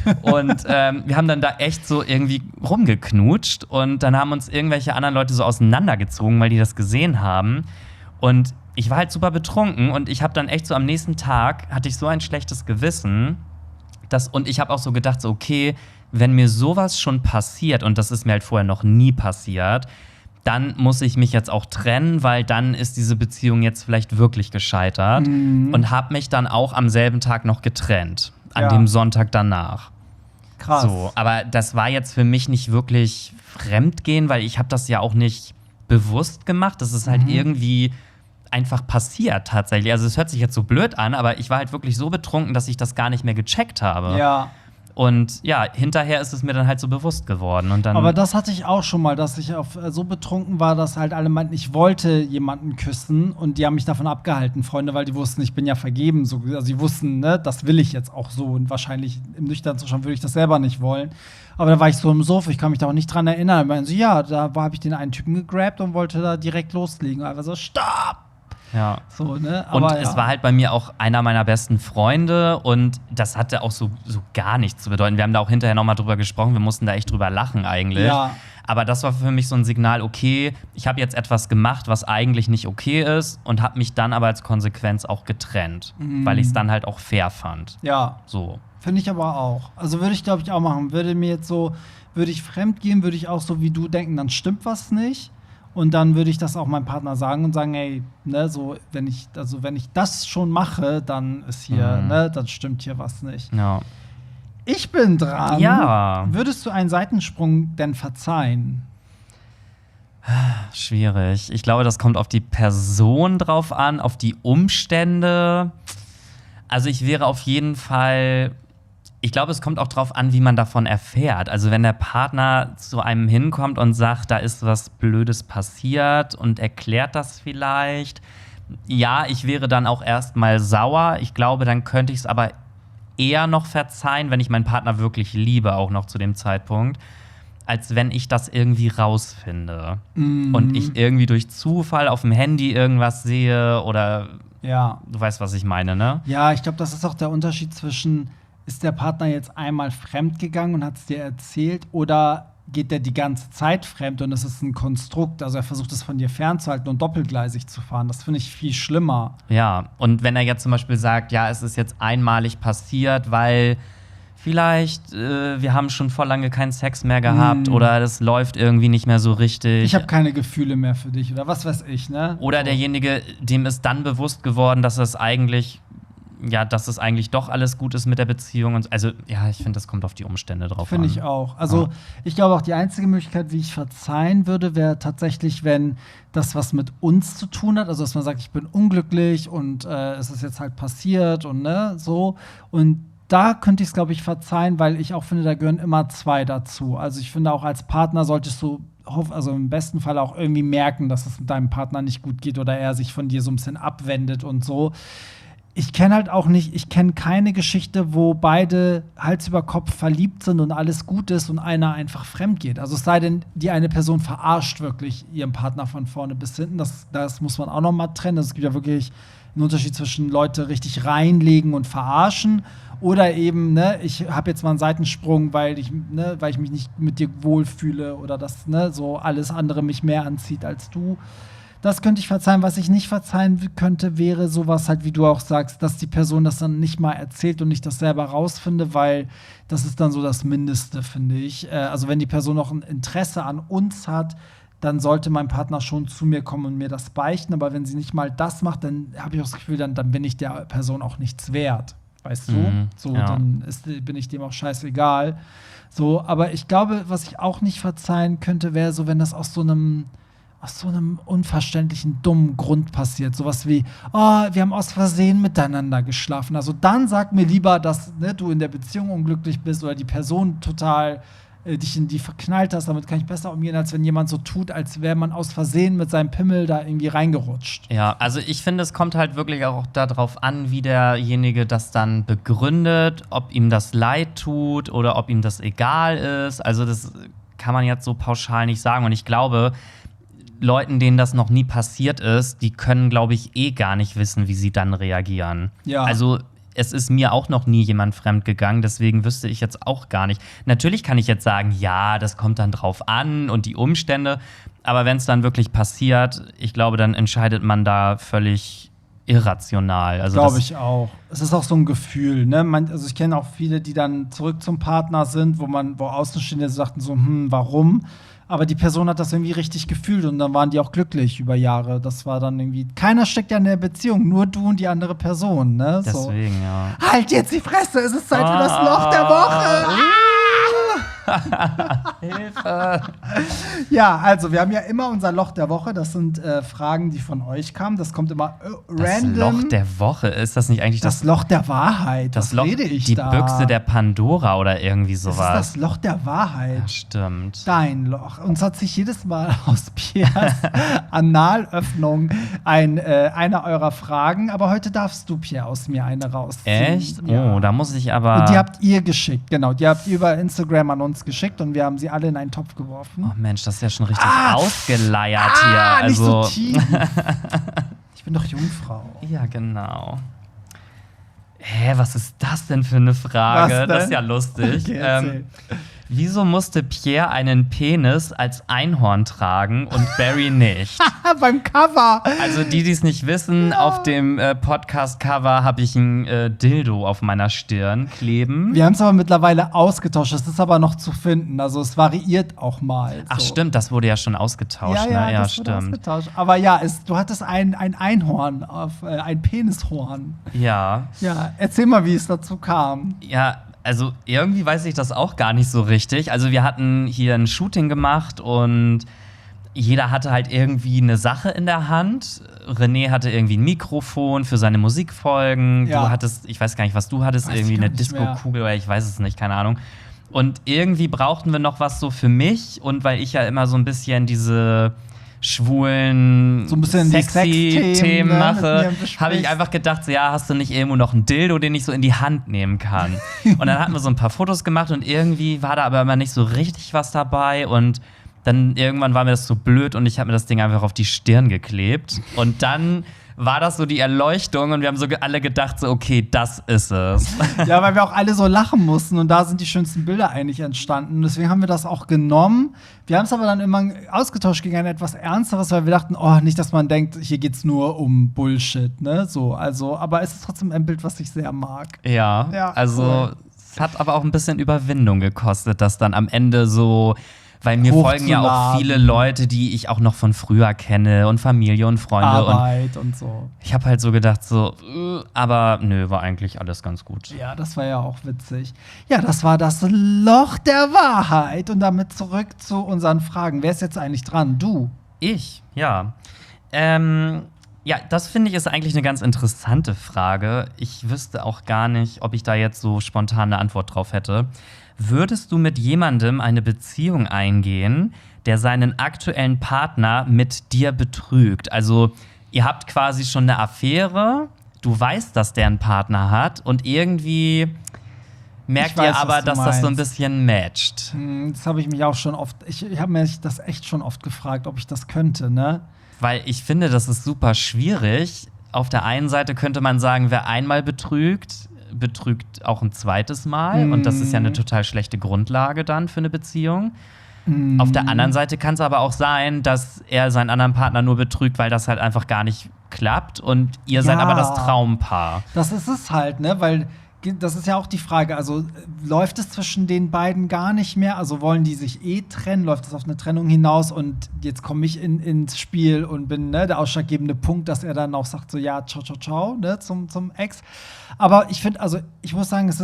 Speaker 3: Und ähm, wir haben dann da echt so irgendwie rumgeknutscht und dann haben uns irgendwelche anderen Leute so auseinandergezogen, weil die das gesehen haben. Und ich war halt super betrunken und ich habe dann echt so am nächsten Tag hatte ich so ein schlechtes Gewissen, dass, und ich habe auch so gedacht, so, okay, wenn mir sowas schon passiert und das ist mir halt vorher noch nie passiert, dann muss ich mich jetzt auch trennen, weil dann ist diese Beziehung jetzt vielleicht wirklich gescheitert.
Speaker 2: Mhm.
Speaker 3: Und habe mich dann auch am selben Tag noch getrennt, an
Speaker 2: Ja.
Speaker 3: dem Sonntag danach.
Speaker 2: Krass.
Speaker 3: So, aber das war jetzt für mich nicht wirklich Fremdgehen, weil ich habe das ja auch nicht bewusst gemacht. Das ist halt
Speaker 2: Mhm.
Speaker 3: irgendwie einfach passiert tatsächlich. Also es hört sich jetzt so blöd an, aber ich war halt wirklich so betrunken, dass ich das gar nicht mehr gecheckt habe.
Speaker 2: Ja.
Speaker 3: Und ja, hinterher ist es mir dann halt so bewusst geworden. Und dann
Speaker 2: Aber das hatte ich auch schon mal, dass ich auf, äh, so betrunken war, dass halt alle meinten, ich wollte jemanden küssen und die haben mich davon abgehalten, Freunde, weil die wussten, ich bin ja vergeben. So, also sie wussten, ne, das will ich jetzt auch so und wahrscheinlich im nüchternen Zustand würde ich das selber nicht wollen. Aber da war ich so im Sofa, ich kann mich da auch nicht dran erinnern. Ich meine so, ja, da habe ich den einen Typen gegrabt und wollte da direkt loslegen. Einfach so, stopp!
Speaker 3: ja.
Speaker 2: So, ne?
Speaker 3: Und
Speaker 2: Aber,
Speaker 3: es
Speaker 2: ja.
Speaker 3: war halt bei mir auch einer meiner besten Freunde und das hatte auch so, so gar nichts zu bedeuten. Wir haben da auch hinterher noch mal drüber gesprochen, wir mussten da echt drüber lachen eigentlich.
Speaker 2: Ja.
Speaker 3: Aber das war für mich so ein Signal, okay, ich habe jetzt etwas gemacht, was eigentlich nicht okay ist und habe mich dann aber als Konsequenz auch getrennt,
Speaker 2: Mhm.
Speaker 3: weil ich es dann halt auch fair fand.
Speaker 2: Ja,
Speaker 3: So.
Speaker 2: finde ich aber auch. Also würde ich, glaube ich, auch machen. Würde mir jetzt so, würde ich fremd gehen, würde ich auch so wie du denken, dann stimmt was nicht. Und dann würde ich das auch meinem Partner sagen und sagen, ey, ne, so, wenn ich, also wenn ich das schon mache, dann ist hier,
Speaker 3: Mhm.
Speaker 2: ne, dann stimmt hier was nicht.
Speaker 3: Ja.
Speaker 2: Ich bin dran.
Speaker 3: Ja.
Speaker 2: Würdest du einen Seitensprung denn verzeihen?
Speaker 3: Schwierig. Ich glaube, das kommt auf die Person drauf an, auf die Umstände. Also ich wäre auf jeden Fall, ich glaube, es kommt auch drauf an, wie man davon erfährt. Also wenn der Partner zu einem hinkommt und sagt, da ist was Blödes passiert und erklärt das vielleicht. Ja, ich wäre dann auch erstmal sauer. Ich glaube, dann könnte ich es aber eher noch verzeihen, wenn ich meinen Partner wirklich liebe, auch noch zu dem Zeitpunkt, als wenn ich das irgendwie rausfinde.
Speaker 2: Mhm.
Speaker 3: Und ich irgendwie durch Zufall auf dem Handy irgendwas sehe oder
Speaker 2: Ja.
Speaker 3: du weißt, was ich meine, ne?
Speaker 2: Ja, ich glaube, das ist auch der Unterschied zwischen, ist der Partner jetzt einmal fremd gegangen und hat es dir erzählt oder geht der die ganze Zeit fremd und es ist ein Konstrukt, also er versucht es von dir fernzuhalten und doppelgleisig zu fahren. Das finde ich viel schlimmer.
Speaker 3: Ja, und wenn er jetzt zum Beispiel sagt, ja, es ist jetzt einmalig passiert, weil vielleicht äh, wir haben schon vor lange keinen Sex mehr gehabt
Speaker 2: Hm.
Speaker 3: oder das läuft irgendwie nicht mehr so richtig.
Speaker 2: Ich habe keine Gefühle mehr für dich oder was weiß ich, ne?
Speaker 3: Oder
Speaker 2: So.
Speaker 3: derjenige, dem ist dann bewusst geworden, dass es eigentlich, ja, dass es eigentlich doch alles gut ist mit der Beziehung. Und also, ja, ich finde, das kommt auf die Umstände drauf
Speaker 2: Finde
Speaker 3: an.
Speaker 2: ich auch. Also,
Speaker 3: Ja.
Speaker 2: ich glaube auch, die einzige Möglichkeit, wie ich verzeihen würde, wäre tatsächlich, wenn das was mit uns zu tun hat. Also, dass man sagt, ich bin unglücklich und äh, es ist jetzt halt passiert und ne, so. Und da könnte ich es, glaube ich, verzeihen, weil ich auch finde, da gehören immer zwei dazu. Also, ich finde auch als Partner solltest du, hoff- also im besten Fall auch irgendwie merken, dass es mit deinem Partner nicht gut geht oder er sich von dir so ein bisschen abwendet und so. Ich kenne halt auch nicht, ich kenne keine Geschichte, wo beide Hals über Kopf verliebt sind und alles gut ist und einer einfach fremd geht. Also es sei denn, die eine Person verarscht wirklich ihren Partner von vorne bis hinten. Das, das muss man auch noch mal trennen. Also es gibt ja wirklich einen Unterschied zwischen Leute richtig reinlegen und verarschen oder eben, ne, ich habe jetzt mal einen Seitensprung, weil ich, ne, weil ich mich nicht mit dir wohlfühle oder dass, ne, so alles andere mich mehr anzieht als du. Das könnte ich verzeihen. Was ich nicht verzeihen könnte, wäre sowas halt, wie du auch sagst, dass die Person das dann nicht mal erzählt und ich das selber rausfinde, weil das ist dann so das Mindeste, finde ich. Äh, also wenn die Person noch ein Interesse an uns hat, dann sollte mein Partner schon zu mir kommen und mir das beichten. Aber wenn sie nicht mal das macht, dann habe ich auch das Gefühl, dann, dann bin ich der Person auch nichts wert. Weißt du?
Speaker 3: Mhm,
Speaker 2: So,
Speaker 3: ja.
Speaker 2: dann ist, bin ich dem auch scheißegal. So, aber ich glaube, was ich auch nicht verzeihen könnte, wäre so, wenn das aus so einem aus so einem unverständlichen, dummen Grund passiert. Sowas wie, oh, wir haben aus Versehen miteinander geschlafen. Also dann sag mir lieber, dass ne, du in der Beziehung unglücklich bist oder die Person total äh, dich in die verknallt hast. Damit kann ich besser umgehen, als wenn jemand so tut, als wäre man aus Versehen mit seinem Pimmel da irgendwie reingerutscht.
Speaker 3: Ja, also ich finde, es kommt halt wirklich auch darauf an, wie derjenige das dann begründet, ob ihm das leid tut oder ob ihm das egal ist. Also das kann man jetzt so pauschal nicht sagen. Und ich glaube, Leuten, denen das noch nie passiert ist, die können, glaube ich, eh gar nicht wissen, wie sie dann reagieren.
Speaker 2: Ja.
Speaker 3: Also es ist mir auch noch nie jemand fremd gegangen, deswegen wüsste ich jetzt auch gar nicht. Natürlich kann ich jetzt sagen, ja, das kommt dann drauf an und die Umstände, aber wenn es dann wirklich passiert, ich glaube, dann entscheidet man da völlig irrational. Also
Speaker 2: glaube ich auch. Es ist auch so ein Gefühl, ne? Man, also ich kenne auch viele, die dann zurück zum Partner sind, wo man, wo Außenstehende sagten so, hm, warum? Aber die Person hat das irgendwie richtig gefühlt und dann waren die auch glücklich über Jahre. Das war dann irgendwie, keiner steckt ja in der Beziehung, nur du und die andere Person, ne? So.
Speaker 3: Deswegen, ja.
Speaker 2: Halt jetzt die Fresse, es ist Zeit
Speaker 3: Ah.
Speaker 2: für das Loch der Woche.
Speaker 3: Hilfe!
Speaker 2: Ja, also wir haben ja immer unser Loch der Woche. Das sind äh, Fragen, die von euch kamen. Das kommt immer äh, random.
Speaker 3: Das Loch der Woche, ist das nicht eigentlich
Speaker 2: das,
Speaker 3: das,
Speaker 2: Loch der Wahrheit.
Speaker 3: das
Speaker 2: Was
Speaker 3: Loch,
Speaker 2: rede ich
Speaker 3: die
Speaker 2: da?
Speaker 3: Büchse der Pandora oder irgendwie
Speaker 2: Das ist
Speaker 3: sowas?
Speaker 2: das Loch der Wahrheit.
Speaker 3: Ja, stimmt.
Speaker 2: Dein Loch. Uns hat sich jedes Mal aus Piers Analöffnung ein, äh, eine eurer Fragen, aber heute darfst du, Pierre, aus mir eine rausziehen.
Speaker 3: Echt?
Speaker 2: Ja.
Speaker 3: Oh, da muss ich aber.
Speaker 2: Und die habt ihr geschickt, genau. Die habt ihr über Instagram an uns geschickt und wir haben sie alle in einen Topf geworfen.
Speaker 3: Oh Mensch, das ist ja schon richtig
Speaker 2: Ah!
Speaker 3: ausgeleiert
Speaker 2: ah,
Speaker 3: hier. Also,
Speaker 2: nicht so tief. Ich bin doch Jungfrau.
Speaker 3: ja, genau. Hä, was ist das denn für eine Frage?
Speaker 2: Was denn?
Speaker 3: Das ist ja lustig.
Speaker 2: Okay,
Speaker 3: ähm,
Speaker 2: erzähl.
Speaker 3: wieso musste Pierre einen Penis als Einhorn tragen und Barry nicht?
Speaker 2: Beim Cover.
Speaker 3: Also die, die es nicht wissen, auf dem äh, Podcast-Cover habe ich ein äh, Dildo auf meiner Stirn kleben.
Speaker 2: Wir haben es aber mittlerweile ausgetauscht. Es ist aber noch zu finden. Also es variiert auch mal.
Speaker 3: Ach
Speaker 2: so.
Speaker 3: stimmt, das wurde ja schon ausgetauscht.
Speaker 2: Ja, ja,
Speaker 3: ne? Ja,
Speaker 2: das wurde
Speaker 3: stimmt.
Speaker 2: ausgetauscht. Aber ja, es, du hattest ein, ein Einhorn, auf, äh, ein Penishorn.
Speaker 3: Ja.
Speaker 2: Ja, erzähl mal, wie es dazu kam.
Speaker 3: Ja, also irgendwie weiß ich das auch gar nicht so richtig. Also wir hatten hier ein Shooting gemacht und jeder hatte halt irgendwie eine Sache in der Hand. René hatte irgendwie ein Mikrofon für seine Musikfolgen.
Speaker 2: Ja.
Speaker 3: Du hattest, ich weiß gar nicht, was du hattest,
Speaker 2: Weiß ich
Speaker 3: irgendwie
Speaker 2: gar
Speaker 3: eine
Speaker 2: nicht mehr.
Speaker 3: Disco-Kugel oder ich weiß es nicht, keine Ahnung. Und irgendwie brauchten wir noch was so für mich und weil ich ja immer so ein bisschen diese schwulen,
Speaker 2: So ein bisschen die
Speaker 3: sexy
Speaker 2: Sexthemen,
Speaker 3: Themen
Speaker 2: ne, mit
Speaker 3: mache,
Speaker 2: mir
Speaker 3: habe
Speaker 2: besprichst.
Speaker 3: ich einfach gedacht, so, ja, hast du nicht irgendwo noch ein Dildo, den ich so in die Hand nehmen kann? Und dann hatten wir so ein paar Fotos gemacht und irgendwie war da aber immer nicht so richtig was dabei und dann irgendwann war mir das so blöd und ich habe mir das Ding einfach auf die Stirn geklebt und dann war das so die Erleuchtung und wir haben so ge- alle gedacht, so, okay, das ist es.
Speaker 2: Ja, weil wir auch alle so lachen mussten und da sind die schönsten Bilder eigentlich entstanden. Deswegen haben wir das auch genommen. Wir haben es aber dann immer ausgetauscht gegen ein etwas Ernsteres, weil wir dachten, oh, nicht, dass man denkt, hier geht's nur um Bullshit, ne? So, also, aber es ist trotzdem ein Bild, was ich sehr mag.
Speaker 3: Ja,
Speaker 2: Ja,
Speaker 3: also
Speaker 2: cool.
Speaker 3: es hat aber auch ein bisschen Überwindung gekostet, das dann am Ende so, weil mir folgen ja auch
Speaker 2: Hochzuladen.
Speaker 3: viele Leute, die ich auch noch von früher kenne und Familie und Freunde und
Speaker 2: Arbeit und so.
Speaker 3: ich habe halt so gedacht, so, äh, aber nö, war eigentlich alles ganz gut.
Speaker 2: Ja, das war ja auch witzig. Ja, das war das Loch der Wahrheit. Und damit zurück zu unseren Fragen. Wer ist jetzt eigentlich dran? Du.
Speaker 3: Ich, ja. Ähm, ja, das finde ich ist eigentlich eine ganz interessante Frage. Ich wüsste auch gar nicht, ob ich da jetzt so spontan eine Antwort drauf hätte. Würdest du mit jemandem eine Beziehung eingehen, der seinen aktuellen Partner mit dir betrügt? Also, ihr habt quasi schon eine Affäre, du weißt, dass der einen Partner hat und irgendwie merkt
Speaker 2: Ich weiß,
Speaker 3: ihr
Speaker 2: was
Speaker 3: aber,
Speaker 2: du
Speaker 3: dass das so ein
Speaker 2: meinst.
Speaker 3: bisschen matcht.
Speaker 2: Hm, Das habe ich mich auch schon oft. Ich, ich habe mir das echt schon oft gefragt, ob ich das könnte, ne?
Speaker 3: Weil ich finde, das ist super schwierig. Auf der einen Seite könnte man sagen, wer einmal betrügt, betrügt auch ein zweites Mal.
Speaker 2: Mhm.
Speaker 3: Und das ist ja eine total schlechte Grundlage dann für eine Beziehung.
Speaker 2: Mhm.
Speaker 3: Auf der anderen Seite kann es aber auch sein, dass er seinen anderen Partner nur betrügt, weil das halt einfach gar nicht klappt. Und ihr seid
Speaker 2: Ja.
Speaker 3: aber das Traumpaar.
Speaker 2: Das ist es halt, ne? Weil das ist ja auch die Frage. Also, äh, läuft es zwischen den beiden gar nicht mehr? Also, wollen die sich eh trennen? Läuft es auf eine Trennung hinaus? Und jetzt komme ich in, ins Spiel und bin ne, der ausschlaggebende Punkt, dass er dann auch sagt: so, ja, ciao, ciao, ciao, ne, zum, zum Ex. Aber ich finde, also, ich muss sagen, es ist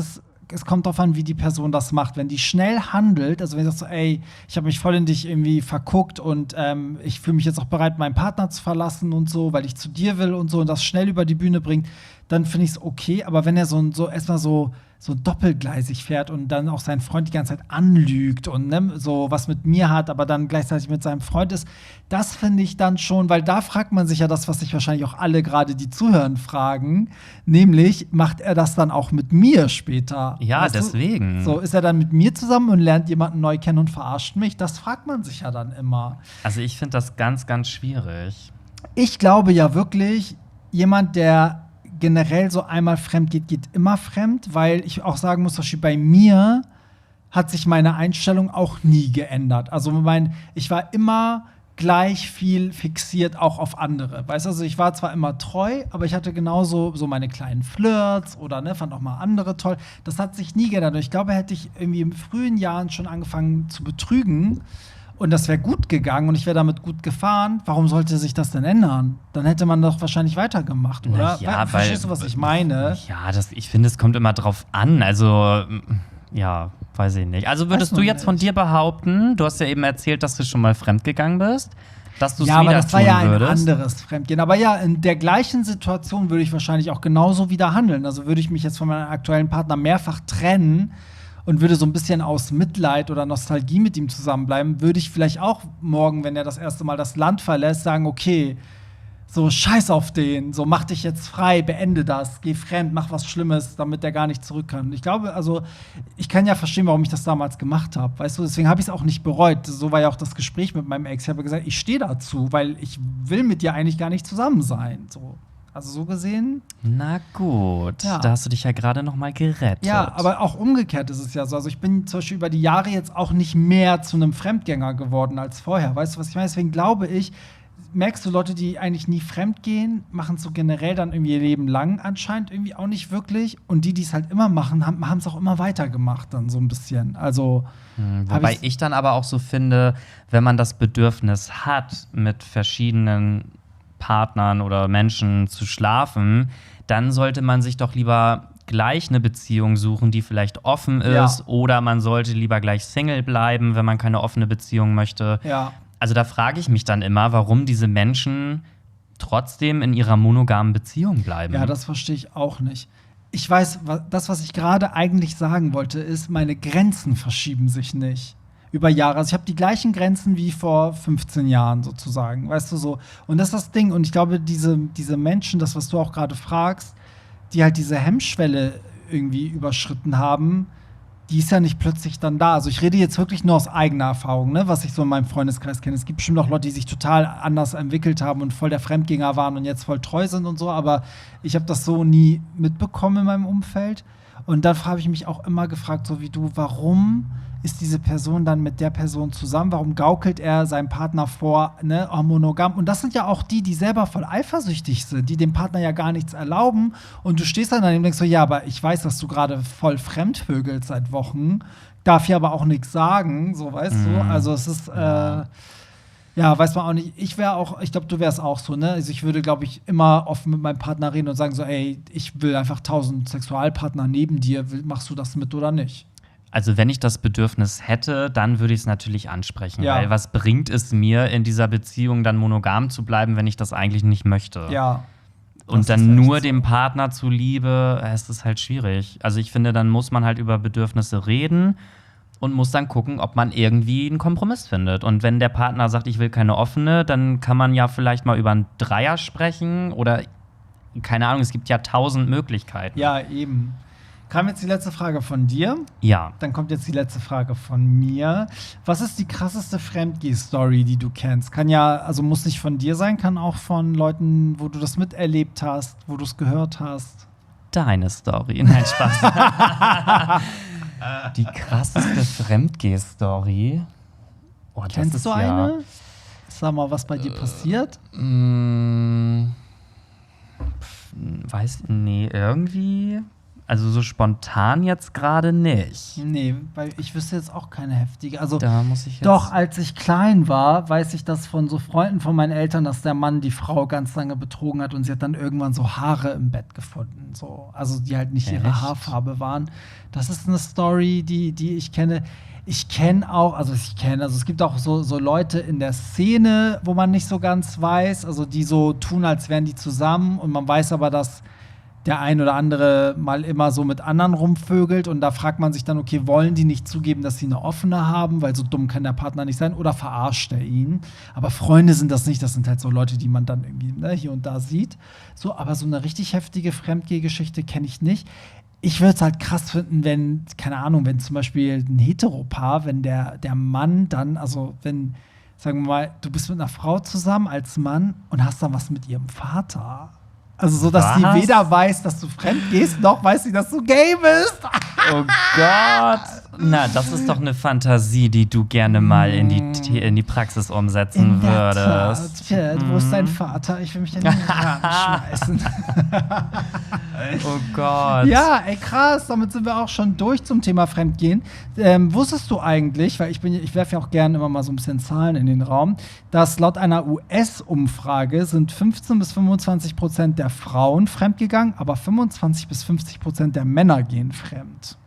Speaker 2: es kommt darauf an, wie die Person das macht. Wenn die schnell handelt, also wenn sie sagt so, ey, ich habe mich voll in dich irgendwie verguckt und ähm, ich fühle mich jetzt auch bereit, meinen Partner zu verlassen und so, weil ich zu dir will und so und das schnell über die Bühne bringt, dann finde ich es okay. Aber wenn er so, so erstmal so, so doppelgleisig fährt und dann auch seinen Freund die ganze Zeit anlügt und ne, so was mit mir hat, aber dann gleichzeitig mit seinem Freund ist, das finde ich dann schon, weil da fragt man sich ja das, was sich wahrscheinlich auch alle gerade, die zuhören, fragen, nämlich, macht er das dann auch mit mir später?
Speaker 3: Ja,
Speaker 2: weißt
Speaker 3: deswegen.
Speaker 2: Du? So, ist er dann mit mir zusammen und lernt jemanden neu kennen und verarscht mich? Das fragt man sich ja dann immer.
Speaker 3: Also ich finde das ganz, ganz schwierig.
Speaker 2: Ich glaube ja wirklich, jemand, der generell so einmal fremd geht, geht immer fremd, weil ich auch sagen muss, zum Beispiel bei mir hat sich meine Einstellung auch nie geändert. Also mein, ich war immer gleich viel fixiert auch auf andere. Weißt du, also ich war zwar immer treu, aber ich hatte genauso so meine kleinen Flirts oder ne, fand auch mal andere toll. Das hat sich nie geändert. Und ich glaube, hätte ich irgendwie in frühen Jahren schon angefangen zu betrügen und das wäre gut gegangen und ich wäre damit gut gefahren, warum sollte sich das denn ändern? Dann hätte man doch wahrscheinlich weitergemacht, oder?
Speaker 3: Ja, weil,
Speaker 2: Verstehst du, was ich meine?
Speaker 3: Ja, das, ich finde, es kommt immer drauf an. Also, ja, weiß ich nicht. Also würdest
Speaker 2: Weiß
Speaker 3: du
Speaker 2: man
Speaker 3: jetzt von
Speaker 2: nicht.
Speaker 3: dir behaupten, du hast ja eben erzählt, dass du schon mal fremdgegangen bist, dass du es
Speaker 2: Ja, aber
Speaker 3: wieder
Speaker 2: das war
Speaker 3: tun
Speaker 2: ja ein
Speaker 3: würdest?
Speaker 2: anderes Fremdgehen. Aber ja, in der gleichen Situation würde ich wahrscheinlich auch genauso wieder handeln. Also würde ich mich jetzt von meinem aktuellen Partner mehrfach trennen und würde so ein bisschen aus Mitleid oder Nostalgie mit ihm zusammenbleiben, würde ich vielleicht auch morgen, wenn er das erste Mal das Land verlässt, sagen, okay, so scheiß auf den, so mach dich jetzt frei, beende das, geh fremd, mach was Schlimmes, damit der gar nicht zurück kann. Ich glaube, also ich kann ja verstehen, warum ich das damals gemacht habe, weißt du, deswegen habe ich es auch nicht bereut. So war ja auch das Gespräch mit meinem Ex. Ich habe gesagt, ich stehe dazu, weil ich will mit dir eigentlich gar nicht zusammen sein, so. Also so gesehen.
Speaker 3: Na gut,
Speaker 2: Ja.
Speaker 3: da hast du dich ja gerade noch mal gerettet.
Speaker 2: Ja, aber auch umgekehrt ist es ja so. Also ich bin zum Beispiel über die Jahre jetzt auch nicht mehr zu einem Fremdgänger geworden als vorher. Weißt du, was ich meine? Deswegen glaube ich, merkst du, Leute, die eigentlich nie fremd gehen, machen es so generell dann irgendwie ihr Leben lang anscheinend irgendwie auch nicht wirklich. Und die, die es halt immer machen, haben es auch immer weitergemacht dann so ein bisschen. Also
Speaker 3: Hm,
Speaker 2: hab
Speaker 3: wobei
Speaker 2: ich's-
Speaker 3: ich dann aber auch so finde, wenn man das Bedürfnis hat, mit verschiedenen Partnern oder Menschen zu schlafen, dann sollte man sich doch lieber gleich eine Beziehung suchen, die vielleicht offen ist,
Speaker 2: Ja.
Speaker 3: oder man sollte lieber gleich Single bleiben, wenn man keine offene Beziehung möchte.
Speaker 2: ja.
Speaker 3: Also da frage ich mich dann immer, warum diese Menschen trotzdem in ihrer monogamen Beziehung bleiben.
Speaker 2: Ja, das verstehe ich auch nicht. Ich weiß, wa- das, was ich gerade eigentlich sagen wollte, ist, meine Grenzen verschieben sich nicht über Jahre. Also ich habe die gleichen Grenzen wie vor fünfzehn Jahren sozusagen, weißt du so. Und das ist das Ding. Und ich glaube, diese, diese Menschen, das, was du auch gerade fragst, die halt diese Hemmschwelle irgendwie überschritten haben, die ist ja nicht plötzlich dann da. Also ich rede jetzt wirklich nur aus eigener Erfahrung, ne, was ich so in meinem Freundeskreis kenne. Es gibt bestimmt auch Leute, die sich total anders entwickelt haben und voll der Fremdgänger waren und jetzt voll treu sind und so, aber ich habe das so nie mitbekommen in meinem Umfeld. Und dann habe ich mich auch immer gefragt, so wie du, warum ist diese Person dann mit der Person zusammen? Warum gaukelt er seinem Partner vor, ne, oh, monogam? Und das sind ja auch die, die selber voll eifersüchtig sind, die dem Partner ja gar nichts erlauben. Und du stehst dann daneben und denkst so, ja, aber ich weiß, dass du gerade voll fremdvögelst seit Wochen, darf hier aber auch nichts sagen, so, weißt du?
Speaker 3: Mhm.
Speaker 2: Also es ist, äh, ja, weiß man auch nicht. Ich wäre auch, ich glaube, du wärst auch so, ne? Also ich würde, glaube ich, immer offen mit meinem Partner reden und sagen so, ey, ich will einfach tausend Sexualpartner neben dir, will, machst du das mit oder nicht?
Speaker 3: Also wenn ich das Bedürfnis hätte, dann würde ich es natürlich ansprechen.
Speaker 2: Ja.
Speaker 3: Weil was bringt es mir, in dieser Beziehung dann monogam zu bleiben, wenn ich das eigentlich nicht möchte?
Speaker 2: Ja. das
Speaker 3: Und
Speaker 2: ist
Speaker 3: dann
Speaker 2: echt
Speaker 3: nur
Speaker 2: so.
Speaker 3: dem Partner zuliebe, äh, es ist halt schwierig. Also ich finde, dann muss man halt über Bedürfnisse reden und muss dann gucken, ob man irgendwie einen Kompromiss findet. Und wenn der Partner sagt, ich will keine offene, dann kann man ja vielleicht mal über einen Dreier sprechen oder keine Ahnung, es gibt ja tausend Möglichkeiten.
Speaker 2: Ja, eben. Kam jetzt die letzte Frage von dir?
Speaker 3: Ja.
Speaker 2: Dann kommt jetzt die letzte Frage von mir. Was ist die krasseste Fremdgeh-Story, die du kennst? Kann ja, also muss nicht von dir sein, kann auch von Leuten, wo du das miterlebt hast, wo du es gehört hast.
Speaker 3: Deine Story. Nein, Spaß. Die krasseste Fremdgeh-Story. Oh, das
Speaker 2: Kennst
Speaker 3: ist
Speaker 2: du
Speaker 3: ja,
Speaker 2: eine? Sag mal, was bei dir passiert?
Speaker 3: Mm, pf, weiß, nee, irgendwie. Also so spontan jetzt gerade nicht.
Speaker 2: Nee, weil ich wüsste jetzt auch keine heftige. Also
Speaker 3: Da muss ich jetzt
Speaker 2: doch, als ich klein war, weiß ich das von so Freunden von meinen Eltern, dass der Mann die Frau ganz lange betrogen hat und sie hat dann irgendwann so Haare im Bett gefunden. So. Also die halt nicht ihre
Speaker 3: Echt?
Speaker 2: Haarfarbe waren. Das ist eine Story, die, die ich kenne. Ich kenne auch, also ich kenne, also es gibt auch so, so Leute in der Szene, wo man nicht so ganz weiß, also die so tun, als wären die zusammen und man weiß aber, dass der ein oder andere mal immer so mit anderen rumvögelt und da fragt man sich dann, okay, wollen die nicht zugeben, dass sie eine offene haben, weil so dumm kann der Partner nicht sein oder verarscht er ihn? Aber Freunde sind das nicht, das sind halt so Leute, die man dann irgendwie ne, hier und da sieht. So, aber so eine richtig heftige Fremdgeh-Geschichte kenne ich nicht. Ich würde es halt krass finden, wenn, keine Ahnung, wenn zum Beispiel ein Heteropaar, wenn der, der Mann dann, also wenn, sagen wir mal, du bist mit einer Frau zusammen als Mann und hast dann was mit ihrem Vater. Also so, dass
Speaker 3: Was?
Speaker 2: sie weder weiß, dass du fremd gehst, noch weiß sie, dass du gay bist.
Speaker 3: Oh Gott. Na, das ist doch eine Fantasie, die du gerne mal in die, The- in die Praxis umsetzen
Speaker 2: In der
Speaker 3: würdest.
Speaker 2: Tat. Ja, wo ist dein Vater? Ich will mich in den Rahmen schmeißen.
Speaker 3: Oh Gott.
Speaker 2: Ja, ey, krass. Damit sind wir auch schon durch zum Thema Fremdgehen. Ähm, wusstest du eigentlich, weil ich bin, ich werfe ja auch gerne immer mal so ein bisschen Zahlen in den Raum, dass laut einer U S-Umfrage sind fünfzehn bis fünfundzwanzig Prozent der Frauen fremdgegangen, aber fünfundzwanzig bis fünfzig Prozent der Männer gehen fremd.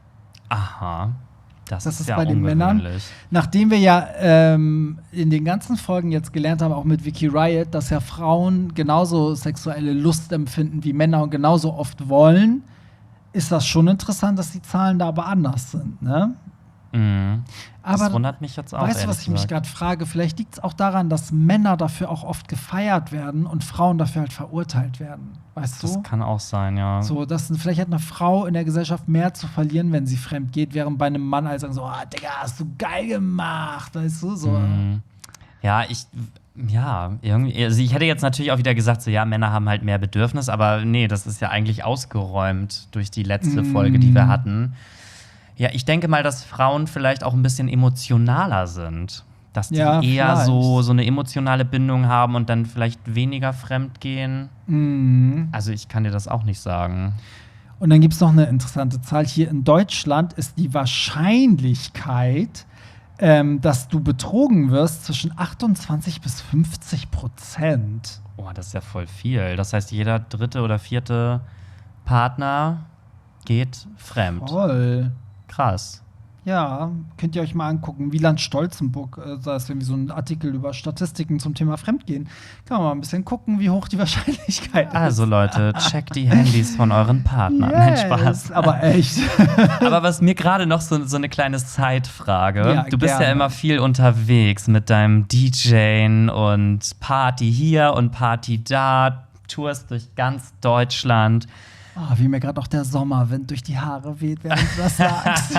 Speaker 3: Aha. Das,
Speaker 2: Das
Speaker 3: ist,
Speaker 2: ist
Speaker 3: ja
Speaker 2: bei den Männern.
Speaker 3: ungewöhnlich.
Speaker 2: Nachdem wir ja ähm, in den ganzen Folgen jetzt gelernt haben, auch mit Vicky Riot, dass ja Frauen genauso sexuelle Lust empfinden wie Männer und genauso oft wollen, ist das schon interessant, dass die Zahlen da aber anders sind. Ne?
Speaker 3: Mhm. Das
Speaker 2: Aber
Speaker 3: wundert mich jetzt auch.
Speaker 2: weißt du, was
Speaker 3: ehrlich
Speaker 2: ich mich
Speaker 3: gesagt.
Speaker 2: gerade frage? Vielleicht liegt es auch daran, dass Männer dafür auch oft gefeiert werden und Frauen dafür halt verurteilt werden. Weißt
Speaker 3: Das
Speaker 2: du?
Speaker 3: kann auch sein, ja.
Speaker 2: So, dass vielleicht hat eine Frau in der Gesellschaft mehr zu verlieren, wenn sie fremd geht, während bei einem Mann halt sagen so, ah, Digga, hast du geil gemacht, weißt du? So.
Speaker 3: Mhm. Ja, ich, ja, irgendwie, also ich hätte jetzt natürlich auch wieder gesagt, so, ja, Männer haben halt mehr Bedürfnis, aber nee, das ist ja eigentlich ausgeräumt durch die letzte
Speaker 2: Mhm.
Speaker 3: Folge, die wir hatten. Ja, ich denke mal, dass Frauen vielleicht auch ein bisschen emotionaler sind. Dass die
Speaker 2: Ja,
Speaker 3: eher
Speaker 2: vielleicht.
Speaker 3: so, so eine emotionale Bindung haben und dann vielleicht weniger fremd gehen.
Speaker 2: Mhm.
Speaker 3: Also ich kann dir das auch nicht sagen.
Speaker 2: Und dann gibt es noch eine interessante Zahl. Hier in Deutschland ist die Wahrscheinlichkeit, ähm, dass du betrogen wirst, zwischen achtundzwanzig bis fünfzig Prozent.
Speaker 3: Oh, das ist ja voll viel. Das heißt, jeder dritte oder vierte Partner geht fremd.
Speaker 2: Toll.
Speaker 3: Krass.
Speaker 2: Ja, könnt ihr euch mal angucken. Wieland Stolzenburg, äh, da ist irgendwie so ein Artikel über Statistiken zum Thema Fremdgehen. Kann man mal ein bisschen gucken, wie hoch die Wahrscheinlichkeit ist.
Speaker 3: Also Leute, checkt die Handys von euren Partnern. Nein, Spaß.
Speaker 2: Aber echt.
Speaker 3: Aber was mir gerade noch so, so eine kleine Zeitfrage.
Speaker 2: Ja,
Speaker 3: du bist
Speaker 2: gerne.
Speaker 3: ja immer viel unterwegs mit deinem DJen und Party hier und Party da. Tourst durch ganz Deutschland.
Speaker 2: Oh, wie mir gerade auch der Sommerwind durch die Haare weht, während du das sagst.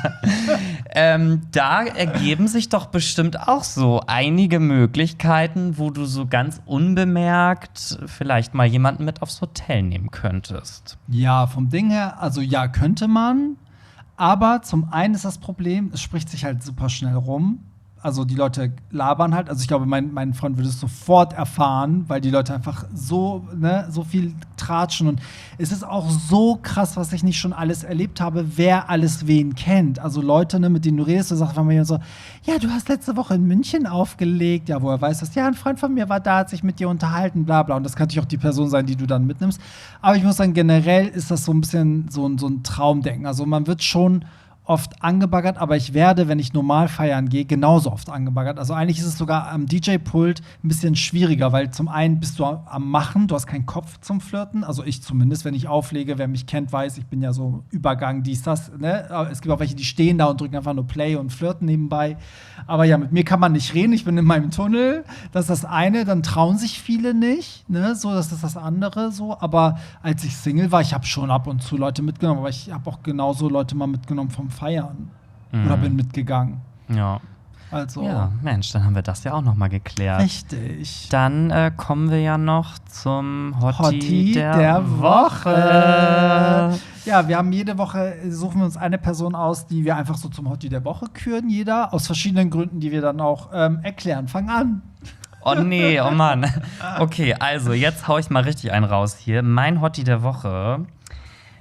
Speaker 3: Ähm, da ergeben sich doch bestimmt auch so einige Möglichkeiten, wo du so ganz unbemerkt vielleicht mal jemanden mit aufs Hotel nehmen könntest.
Speaker 2: Ja, vom Ding her, also ja, könnte man. Aber zum einen ist das Problem, es spricht sich halt super schnell rum. Also die Leute labern halt. Also ich glaube, mein, mein Freund würde es sofort erfahren, weil die Leute einfach so, ne, so viel tratschen. Und es ist auch so krass, was ich nicht schon alles erlebt habe, wer alles wen kennt. Also Leute, ne, mit denen du redest, du sagst einfach mal so, ja, du hast letzte Woche in München aufgelegt. Ja, woher weißt du das? Ja, ein Freund von mir war da, hat sich mit dir unterhalten, bla bla. Und das kann natürlich auch die Person sein, die du dann mitnimmst. Aber ich muss sagen, generell ist das so ein bisschen so, ein- so ein Traumdenken. Also man wird schon oft angebaggert, aber ich werde, wenn ich normal feiern gehe, genauso oft angebaggert. Also eigentlich ist es sogar am D J-Pult ein bisschen schwieriger, weil zum einen bist du am Machen, du hast keinen Kopf zum Flirten, also ich zumindest, wenn ich auflege, wer mich kennt, weiß, ich bin ja so Übergang, dies, das, ne? Aber es gibt auch welche, die stehen da und drücken einfach nur Play und flirten nebenbei. Aber ja, mit mir kann man nicht reden, ich bin in meinem Tunnel, das ist das eine, dann trauen sich viele nicht, ne? So, das ist das andere so, aber als ich Single war, ich habe schon ab und zu Leute mitgenommen, aber ich habe auch genauso Leute mal mitgenommen vom Feiern.
Speaker 3: Mhm.
Speaker 2: Oder bin mitgegangen.
Speaker 3: Ja.
Speaker 2: Also,
Speaker 3: Ja, Mensch, dann haben wir das ja auch noch mal geklärt.
Speaker 2: richtig.
Speaker 3: Dann äh, kommen wir ja noch zum Hottie,
Speaker 2: Hottie
Speaker 3: der,
Speaker 2: der
Speaker 3: Woche.
Speaker 2: Woche. Ja, wir haben jede Woche, suchen wir uns eine Person aus, die wir einfach so zum Hottie der Woche küren, jeder, aus verschiedenen Gründen, die wir dann auch ähm, erklären. Fang an.
Speaker 3: Oh nee, oh Mann. Okay, also jetzt hau ich mal richtig einen raus hier. Mein Hottie der Woche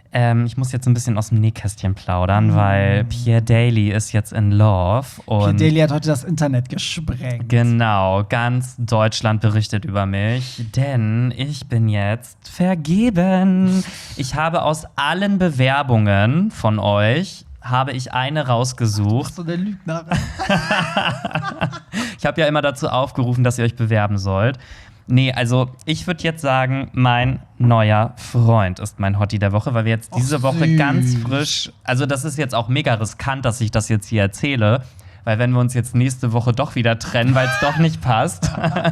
Speaker 3: Ähm, ich muss jetzt ein bisschen aus dem Nähkästchen plaudern,
Speaker 2: Mm.
Speaker 3: weil Pierre Daly ist jetzt in Love. Und
Speaker 2: Pierre Daly hat heute das Internet gesprengt.
Speaker 3: Genau, ganz Deutschland berichtet über mich, denn ich bin jetzt vergeben. Ich habe aus allen Bewerbungen von euch, habe ich eine rausgesucht.
Speaker 2: So der Lügner.
Speaker 3: Ich habe ja immer dazu aufgerufen, dass ihr euch bewerben sollt. Nee, also ich würde jetzt sagen, mein neuer Freund ist mein Hottie der Woche, weil wir jetzt diese
Speaker 2: Och,
Speaker 3: Woche
Speaker 2: süß.
Speaker 3: ganz frisch, also das ist jetzt auch mega riskant, dass ich das jetzt hier erzähle, weil wenn wir uns jetzt nächste Woche doch wieder trennen, weil es doch nicht passt,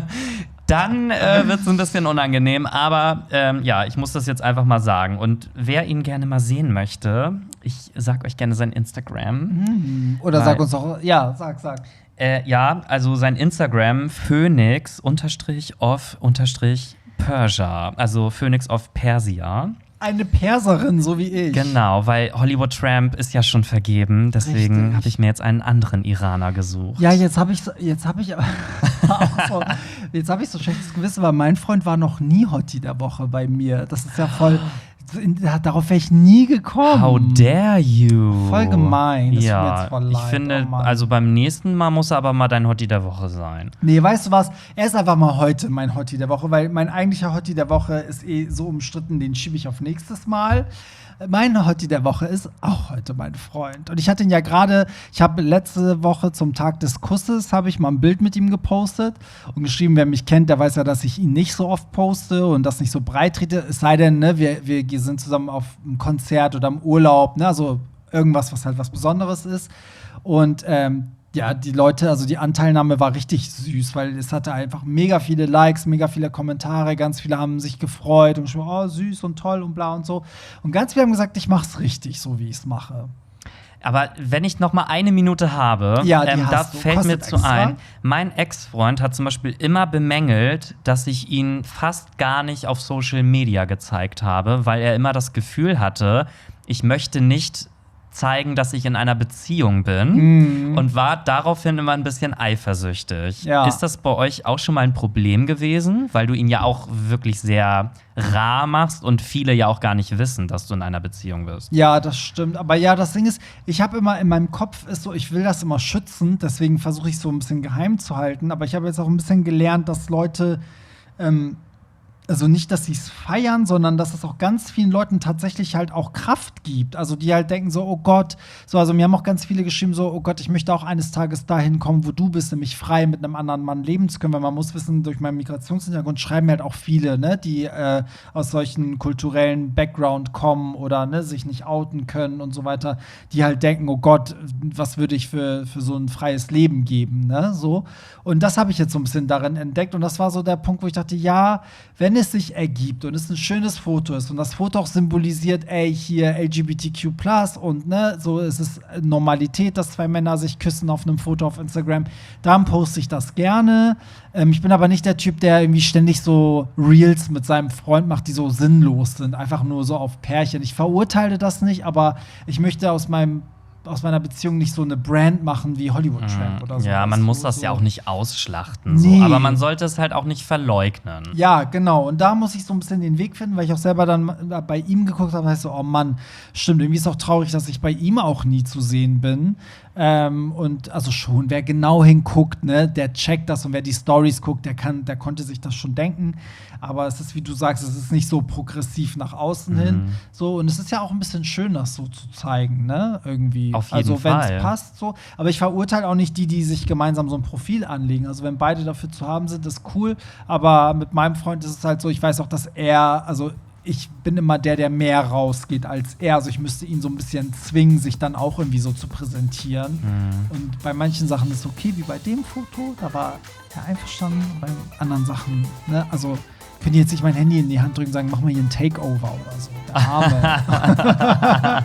Speaker 3: dann äh, wird es ein bisschen unangenehm. Aber ähm, ja, ich muss das jetzt einfach mal sagen. Und wer ihn gerne mal sehen möchte, ich sag euch gerne sein Instagram.
Speaker 2: Oder
Speaker 3: Weil-
Speaker 2: sag uns doch, ja, sag, sag.
Speaker 3: Äh, ja, also sein Instagram, Phoenix unterstrich of unterstrich Persia. Also Phoenix of Persia.
Speaker 2: Eine Perserin, so wie ich.
Speaker 3: Genau, weil Hollywood Tramp ist ja schon vergeben. Deswegen
Speaker 2: Richtig.
Speaker 3: habe ich mir jetzt einen anderen Iraner gesucht.
Speaker 2: Ja, jetzt habe ich so, jetzt habe ich auch so, jetzt habe ich so schlechtes Gewissen, weil mein Freund war noch nie Hottie der Woche bei mir. Das ist ja voll, darauf wäre ich nie gekommen.
Speaker 3: How dare you?
Speaker 2: Voll gemein. Das tut mir
Speaker 3: ja,
Speaker 2: jetzt voll
Speaker 3: ich
Speaker 2: leid.
Speaker 3: finde,
Speaker 2: Oh Mann.
Speaker 3: also beim nächsten Mal muss er aber mal dein Hottie der Woche sein.
Speaker 2: Nee, weißt du was? Er ist einfach mal heute mein Hottie der Woche, weil mein eigentlicher Hottie der Woche ist eh so umstritten, den schiebe ich auf nächstes Mal. Mein Hottie der Woche ist auch heute mein Freund. Und ich hatte ihn ja gerade, ich habe letzte Woche zum Tag des Kusses, habe ich mal ein Bild mit ihm gepostet und geschrieben, wer mich kennt, der weiß ja, dass ich ihn nicht so oft poste und das nicht so breit trete. Es sei denn, ne, wir, wir sind zusammen auf einem Konzert oder im Urlaub, ne, also irgendwas, was halt was Besonderes ist. Und ähm, ja, die Leute, also die Anteilnahme war richtig süß, weil es hatte einfach mega viele Likes, mega viele Kommentare, ganz viele haben sich gefreut und schon, oh, süß und toll und bla und so. Und ganz viele haben gesagt, ich mach's richtig, so wie ich es mache.
Speaker 3: Aber wenn ich noch mal eine Minute habe,
Speaker 2: Ja, die
Speaker 3: ähm, da
Speaker 2: hast du.
Speaker 3: fällt mir
Speaker 2: Kostet
Speaker 3: zu
Speaker 2: extra.
Speaker 3: ein, mein Ex-Freund hat zum Beispiel immer bemängelt, dass ich ihn fast gar nicht auf Social Media gezeigt habe, weil er immer das Gefühl hatte, ich möchte nicht zeigen, dass ich in einer Beziehung bin
Speaker 2: Mhm.
Speaker 3: und war daraufhin immer ein bisschen eifersüchtig.
Speaker 2: Ja.
Speaker 3: Ist das bei euch auch schon mal ein Problem gewesen? Weil du ihn ja auch wirklich sehr rar machst und viele ja auch gar nicht wissen, dass du in einer Beziehung bist.
Speaker 2: Ja, das stimmt. Aber ja, das Ding ist, ich habe immer in meinem Kopf ist so, ich will das immer schützen, deswegen versuche ich so ein bisschen geheim zu halten. Aber ich habe jetzt auch ein bisschen gelernt, dass Leute ähm, also nicht, dass sie es feiern, sondern dass es auch ganz vielen Leuten tatsächlich halt auch Kraft gibt. Also die halt denken so, oh Gott, so, also mir haben auch ganz viele geschrieben so, oh Gott, ich möchte auch eines Tages dahin kommen, wo du bist, nämlich frei mit einem anderen Mann leben zu können, weil man muss wissen, durch meinen Migrationshintergrund schreiben mir halt auch viele, ne, die äh, aus solchen kulturellen Background kommen oder ne, sich nicht outen können und so weiter, die halt denken, oh Gott, was würde ich für, für so ein freies Leben geben, ne, so. Und das habe ich jetzt so ein bisschen darin entdeckt und das war so der Punkt, wo ich dachte, ja, wenn es sich ergibt und es ein schönes Foto ist und das Foto auch symbolisiert, ey, hier L G B T Q plus und ne, so ist es Normalität, dass zwei Männer sich küssen auf einem Foto auf Instagram, dann poste ich das gerne. Ähm, ich bin aber nicht der Typ, der irgendwie ständig so Reels mit seinem Freund macht, die so sinnlos sind, einfach nur so auf Pärchen. Ich verurteile das nicht, aber ich möchte aus meinem aus meiner Beziehung nicht so eine Brand machen wie Hollywood Tramp oder so.
Speaker 3: Ja, man
Speaker 2: Weißt
Speaker 3: muss
Speaker 2: du,
Speaker 3: das
Speaker 2: so.
Speaker 3: ja auch nicht ausschlachten.
Speaker 2: Nee.
Speaker 3: So. Aber man sollte es halt auch nicht verleugnen.
Speaker 2: Ja, genau. Und da muss ich so ein bisschen den Weg finden, weil ich auch selber dann bei ihm geguckt habe und heißt so, oh Mann, stimmt, irgendwie ist auch traurig, dass ich bei ihm auch nie zu sehen bin. Ähm, und also schon, wer genau hinguckt, ne, der checkt das und wer die Stories guckt, der kann, der konnte sich das schon denken. Aber es ist, wie du sagst, es ist nicht so progressiv nach außen
Speaker 3: Mhm.
Speaker 2: hin. So, und es ist ja auch ein bisschen schön, das so zu zeigen, ne? Irgendwie.
Speaker 3: Auf jeden
Speaker 2: also, wenn
Speaker 3: Fall.
Speaker 2: es passt, so. Aber ich verurteile auch nicht die, die sich gemeinsam so ein Profil anlegen. Also, wenn beide dafür zu haben sind, ist cool. Aber mit meinem Freund ist es halt so, ich weiß auch, dass er, also ich bin immer der, der mehr rausgeht als er. Also ich müsste ihn so ein bisschen zwingen, sich dann auch irgendwie so zu präsentieren.
Speaker 3: Mhm.
Speaker 2: Und bei manchen Sachen ist es okay, wie bei dem Foto. Da war er einverstanden. Bei anderen Sachen, ne, also können die jetzt nicht mein Handy in die Hand drücken und sagen, mach mal hier ein Takeover oder so. Der Arme.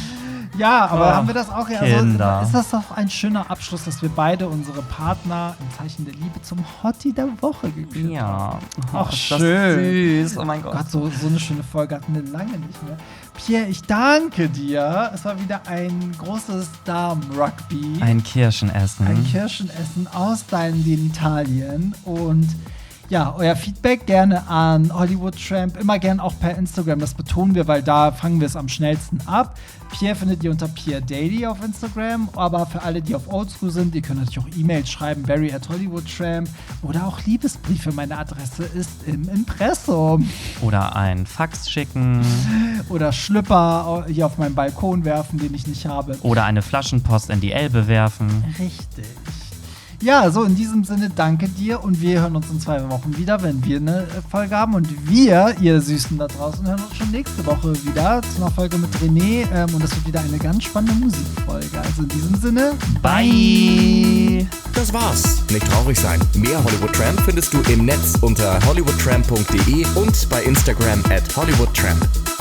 Speaker 2: Ja, aber
Speaker 3: Oh,
Speaker 2: haben wir das auch? Also,
Speaker 3: Kinder.
Speaker 2: ist das doch ein schöner Abschluss, dass wir beide unsere Partner im Zeichen der Liebe zum Hottie der Woche gekürt haben.
Speaker 3: Ja.
Speaker 2: Ach,
Speaker 3: ist das
Speaker 2: schön.
Speaker 3: süß. Oh mein Gott.
Speaker 2: Gott, so, so eine schöne Folge hatten wir lange nicht mehr. Pierre, ich danke dir. Es war wieder ein großes Damen-Rugby.
Speaker 3: Ein Kirschenessen.
Speaker 2: Ein Kirschenessen aus deinen Genitalien. Und Ja, euer Feedback gerne an Hollywood Tramp, immer gern auch per Instagram, das betonen wir, weil da fangen wir es am schnellsten ab. Pierre findet ihr unter Pierre Daily auf Instagram, aber für alle, die auf Oldschool sind, ihr könnt natürlich auch E-Mails schreiben, barry at hollywoodtramp oder auch Liebesbriefe, meine Adresse ist im Impressum.
Speaker 3: Oder ein Fax schicken.
Speaker 2: Oder Schlüpper hier auf meinen Balkon werfen, den ich nicht habe.
Speaker 3: Oder eine Flaschenpost in die Elbe werfen.
Speaker 2: Richtig. Ja, so in diesem Sinne danke dir und wir hören uns in zwei Wochen wieder, wenn wir eine Folge haben. Und wir, ihr Süßen da draußen, hören uns schon nächste Woche wieder zu einer Folge mit René. Ähm, und das wird wieder eine ganz spannende Musikfolge. Also in diesem Sinne,
Speaker 3: bye!
Speaker 1: Das war's. Nicht traurig sein. Mehr Hollywood Tramp findest du im Netz unter hollywoodtramp punkt de und bei Instagram at hollywoodtramp.